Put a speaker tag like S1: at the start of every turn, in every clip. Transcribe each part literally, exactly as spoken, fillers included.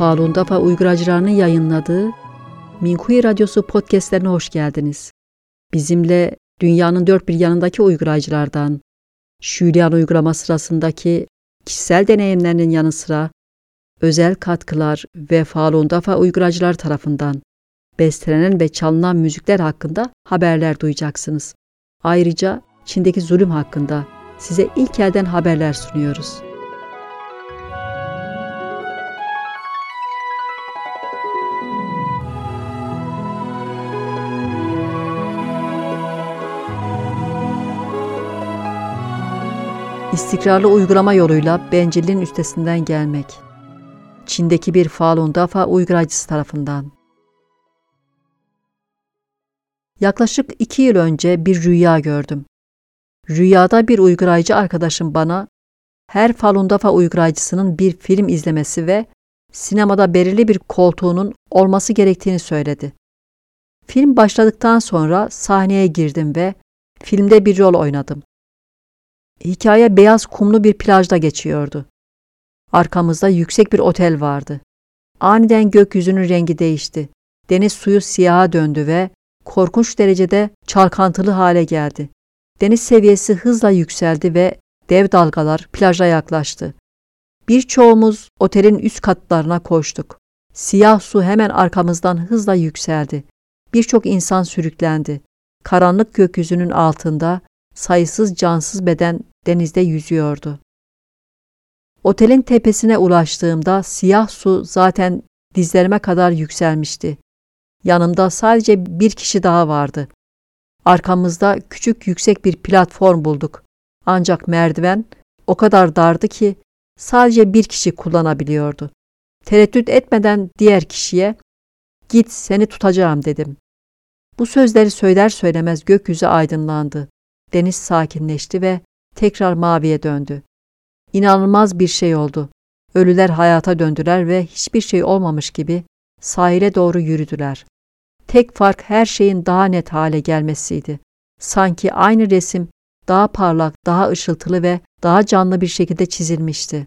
S1: Falun Dafa uygaracılarının yayınladığı Minkuyi Radyosu podcastlerine hoş geldiniz. Bizimle dünyanın dört bir yanındaki uygaracılardan, Şülian uygulama sırasındaki kişisel deneyimlerinin yanı sıra özel katkılar ve Falun Dafa uygaracılar tarafından bestelenen ve çalınan müzikler hakkında haberler duyacaksınız. Ayrıca Çin'deki zulüm hakkında size ilk elden haberler sunuyoruz. İstikrarlı uygulama yoluyla bencilliğin üstesinden gelmek. Çin'deki bir Falun Dafa uygaracısı tarafından. Yaklaşık iki yıl önce bir rüya gördüm. Rüyada bir uygaracı arkadaşım bana her Falun Dafa uygaracısının bir film izlemesi ve sinemada belirli bir koltuğunun olması gerektiğini söyledi. Film başladıktan sonra sahneye girdim ve filmde bir rol oynadım. Hikaye beyaz kumlu bir plajda geçiyordu. Arkamızda yüksek bir otel vardı. Aniden gökyüzünün rengi değişti. Deniz suyu siyaha döndü ve korkunç derecede çalkantılı hale geldi. Deniz seviyesi hızla yükseldi ve dev dalgalar plaja yaklaştı. Birçoğumuz otelin üst katlarına koştuk. Siyah su hemen arkamızdan hızla yükseldi. Birçok insan sürüklendi. Karanlık gökyüzünün altında sayısız cansız beden denizde yüzüyordu. Otelin tepesine ulaştığımda siyah su zaten dizlerime kadar yükselmişti. Yanımda sadece bir kişi daha vardı. Arkamızda küçük yüksek bir platform bulduk. Ancak merdiven o kadar dardı ki sadece bir kişi kullanabiliyordu. Tereddüt etmeden diğer kişiye "Git, seni tutacağım" dedim. Bu sözleri söyler söylemez gökyüzü aydınlandı. Deniz sakinleşti ve tekrar maviye döndü. İnanılmaz bir şey oldu. Ölüler hayata döndüler ve hiçbir şey olmamış gibi sahile doğru yürüdüler. Tek fark her şeyin daha net hale gelmesiydi. Sanki aynı resim daha parlak, daha ışıltılı ve daha canlı bir şekilde çizilmişti.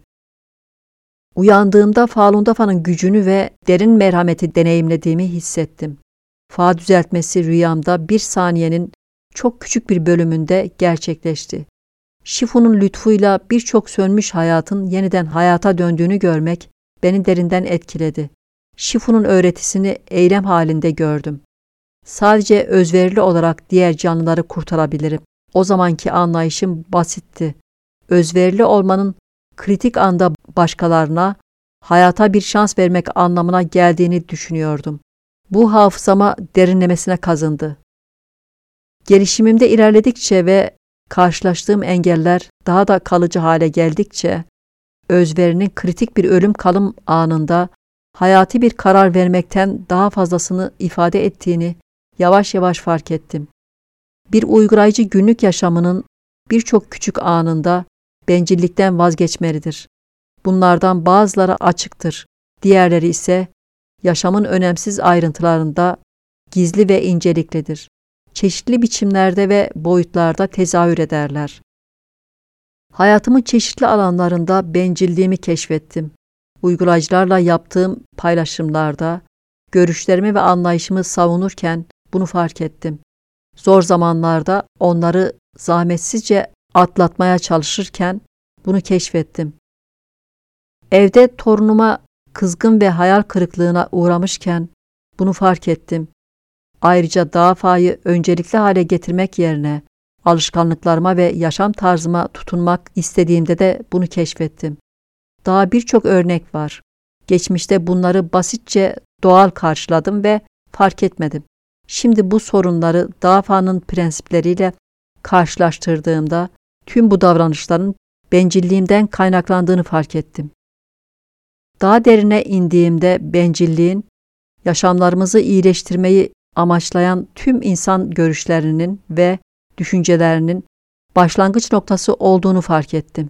S1: Uyandığımda Falun Dafa'nın gücünü ve derin merhameti deneyimlediğimi hissettim. Fa düzeltmesi rüyamda bir saniyenin çok küçük bir bölümünde gerçekleşti. Shifu'nun lütfuyla birçok sönmüş hayatın yeniden hayata döndüğünü görmek beni derinden etkiledi. Shifu'nun öğretisini eylem halinde gördüm. Sadece özverili olarak diğer canlıları kurtarabilirim. O zamanki anlayışım basitti. Özverili olmanın kritik anda başkalarına hayata bir şans vermek anlamına geldiğini düşünüyordum. Bu hafızama derinlemesine kazındı. Gelişimimde ilerledikçe ve karşılaştığım engeller daha da kalıcı hale geldikçe, özverinin kritik bir ölüm kalım anında hayati bir karar vermekten daha fazlasını ifade ettiğini yavaş yavaş fark ettim. Bir uygaracı günlük yaşamının birçok küçük anında bencillikten vazgeçmelidir. Bunlardan bazıları açıktır, diğerleri ise yaşamın önemsiz ayrıntılarında gizli ve inceliklidir. Çeşitli biçimlerde ve boyutlarda tezahür ederler. Hayatımın çeşitli alanlarında bencilliğimi keşfettim. Uygulayıcılarla yaptığım paylaşımlarda, görüşlerimi ve anlayışımı savunurken bunu fark ettim. Zor zamanlarda onları zahmetsizce atlatmaya çalışırken bunu keşfettim. Evde torunuma kızgın ve hayal kırıklığına uğramışken bunu fark ettim. Ayrıca davayı öncelikli hale getirmek yerine alışkanlıklarıma ve yaşam tarzıma tutunmak istediğimde de bunu keşfettim. Daha birçok örnek var. Geçmişte bunları basitçe doğal karşıladım ve fark etmedim. Şimdi bu sorunları davanın prensipleriyle karşılaştırdığımda tüm bu davranışların bencilliğimden kaynaklandığını fark ettim. Daha derine indiğimde bencilliğin yaşamlarımızı iyileştirmeyi amaçlayan tüm insan görüşlerinin ve düşüncelerinin başlangıç noktası olduğunu fark ettim.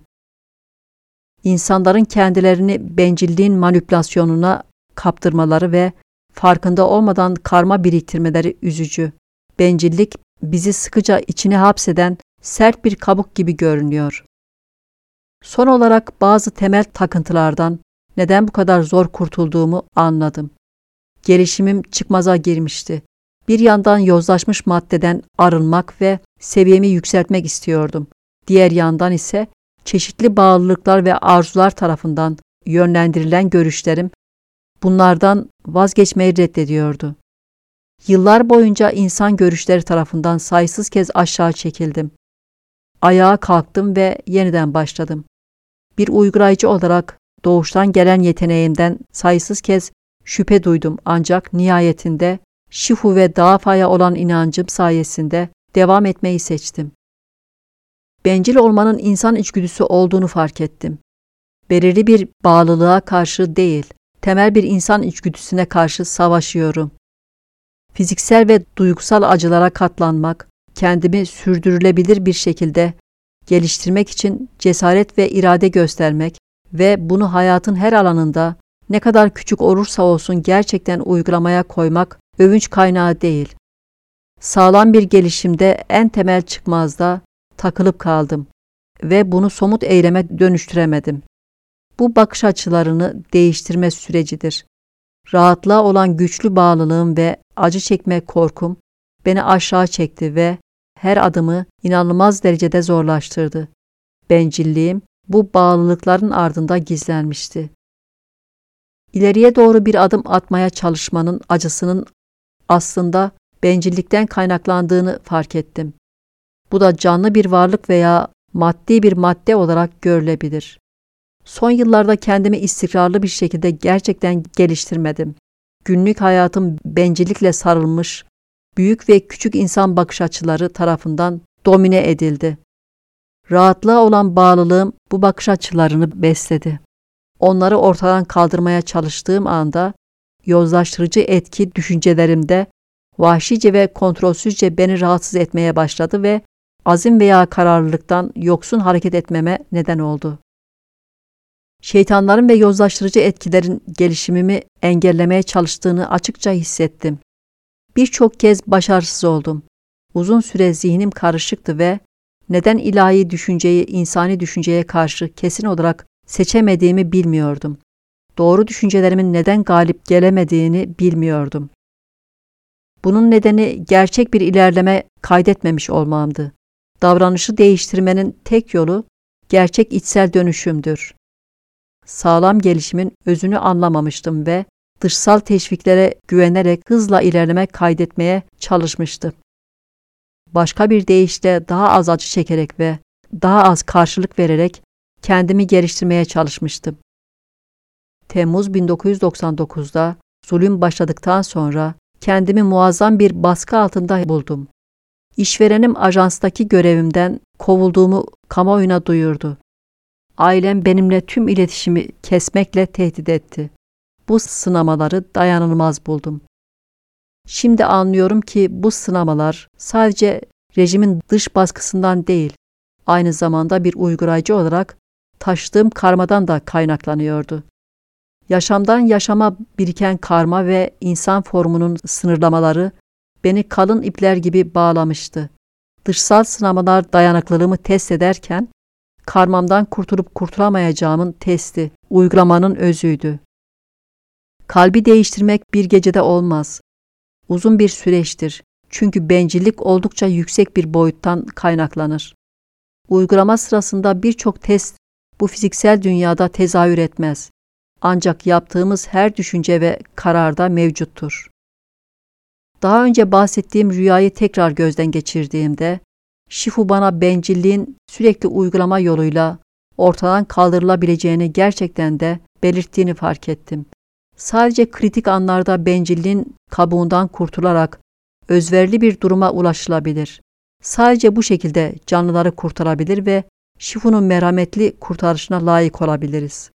S1: İnsanların kendilerini bencilliğin manipülasyonuna kaptırmaları ve farkında olmadan karma biriktirmeleri üzücü. Bencillik bizi sıkıca içine hapseden sert bir kabuk gibi görünüyor. Son olarak bazı temel takıntılardan neden bu kadar zor kurtulduğumu anladım. Gelişimim çıkmaza girmişti. Bir yandan yozlaşmış maddeden arınmak ve seviyemi yükseltmek istiyordum. Diğer yandan ise çeşitli bağlılıklar ve arzular tarafından yönlendirilen görüşlerim bunlardan vazgeçmeyi reddediyordu. Yıllar boyunca insan görüşleri tarafından sayısız kez aşağı çekildim. Ayağa kalktım ve yeniden başladım. Bir uygulayıcı olarak doğuştan gelen yeteneğimden sayısız kez şüphe duydum ancak nihayetinde Shifu ve Dafa'ya olan inancım sayesinde devam etmeyi seçtim. Bencil olmanın insan içgüdüsü olduğunu fark ettim. Belirli bir bağlılığa karşı değil, temel bir insan içgüdüsüne karşı savaşıyorum. Fiziksel ve duygusal acılara katlanmak, kendimi sürdürülebilir bir şekilde geliştirmek için cesaret ve irade göstermek ve bunu hayatın her alanında ne kadar küçük olursa olsun gerçekten uygulamaya koymak övünç kaynağı değil. Sağlam bir gelişimde en temel çıkmazda takılıp kaldım ve bunu somut eyleme dönüştüremedim. Bu bakış açılarını değiştirme sürecidir. Rahatlığa olan güçlü bağlılığım ve acı çekme korkum beni aşağı çekti ve her adımı inanılmaz derecede zorlaştırdı. Bencilliğim bu bağlılıkların ardında gizlenmişti. İleriye doğru bir adım atmaya çalışmanın acısının aslında bencillikten kaynaklandığını fark ettim. Bu da canlı bir varlık veya maddi bir madde olarak görülebilir. Son yıllarda kendimi istikrarlı bir şekilde gerçekten geliştirmedim. Günlük hayatım bencillikle sarılmış, büyük ve küçük insan bakış açıları tarafından domine edildi. Rahatlığa olan bağlılığım bu bakış açılarını besledi. Onları ortadan kaldırmaya çalıştığım anda yozlaştırıcı etki düşüncelerimde vahşice ve kontrolsüzce beni rahatsız etmeye başladı ve azim veya kararlılıktan yoksun hareket etmeme neden oldu. Şeytanların ve yozlaştırıcı etkilerin gelişimimi engellemeye çalıştığını açıkça hissettim. Birçok kez başarısız oldum. Uzun süre zihnim karışıktı ve neden ilahi düşünceyi insani düşünceye karşı kesin olarak seçemediğimi bilmiyordum. Doğru düşüncelerimin neden galip gelemediğini bilmiyordum. Bunun nedeni gerçek bir ilerleme kaydetmemiş olmamdı. Davranışı değiştirmenin tek yolu gerçek içsel dönüşümdür. Sağlam gelişimin özünü anlamamıştım ve dışsal teşviklere güvenerek hızla ilerleme kaydetmeye çalışmıştım. Başka bir deyişle daha az acı çekerek ve daha az karşılık vererek kendimi geliştirmeye çalışmıştım. Temmuz bin dokuz yüz doksan dokuzda zulüm başladıktan sonra kendimi muazzam bir baskı altında buldum. İşverenim ajanstaki görevimden kovulduğumu kamuoyuna duyurdu. Ailem benimle tüm iletişimi kesmekle tehdit etti. Bu sınamaları dayanılmaz buldum. Şimdi anlıyorum ki bu sınamalar sadece rejimin dış baskısından değil, aynı zamanda bir uygulayıcı olarak taşıdığım karmadan da kaynaklanıyordu. Yaşamdan yaşama biriken karma ve insan formunun sınırlamaları beni kalın ipler gibi bağlamıştı. Dışsal sınamalar dayanıklılığımı test ederken, karmamdan kurtulup kurtulamayacağımın testi, uygulamanın özüydü. Kalbi değiştirmek bir gecede olmaz. Uzun bir süreçtir. Çünkü bencillik oldukça yüksek bir boyuttan kaynaklanır. Uygulama sırasında birçok test bu fiziksel dünyada tezahür etmez. Ancak yaptığımız her düşünce ve kararda mevcuttur. Daha önce bahsettiğim rüyayı tekrar gözden geçirdiğimde, Shifu bana bencilliğin sürekli uygulama yoluyla ortadan kaldırılabileceğini gerçekten de belirttiğini fark ettim. Sadece kritik anlarda bencilliğin kabuğundan kurtularak özverili bir duruma ulaşılabilir. Sadece bu şekilde canlıları kurtarabilir ve Shifu'nun merhametli kurtarışına layık olabiliriz.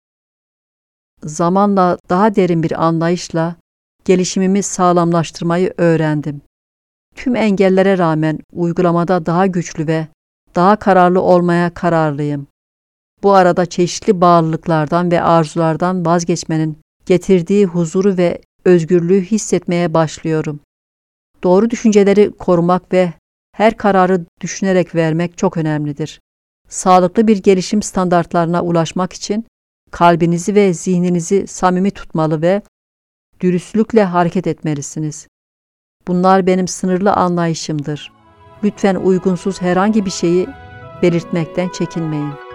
S1: Zamanla daha derin bir anlayışla gelişimimi sağlamlaştırmayı öğrendim. Tüm engellere rağmen uygulamada daha güçlü ve daha kararlı olmaya kararlıyım. Bu arada çeşitli bağlılıklardan ve arzulardan vazgeçmenin getirdiği huzuru ve özgürlüğü hissetmeye başlıyorum. Doğru düşünceleri korumak ve her kararı düşünerek vermek çok önemlidir. Sağlıklı bir gelişim standartlarına ulaşmak için kalbinizi ve zihninizi samimi tutmalı ve dürüstlükle hareket etmelisiniz. Bunlar benim sınırlı anlayışımdır. Lütfen uygunsuz herhangi bir şeyi belirtmekten çekinmeyin.